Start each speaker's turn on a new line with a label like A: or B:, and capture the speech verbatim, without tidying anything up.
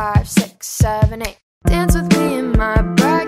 A: five, six, seven, eight. Dance with me in my bright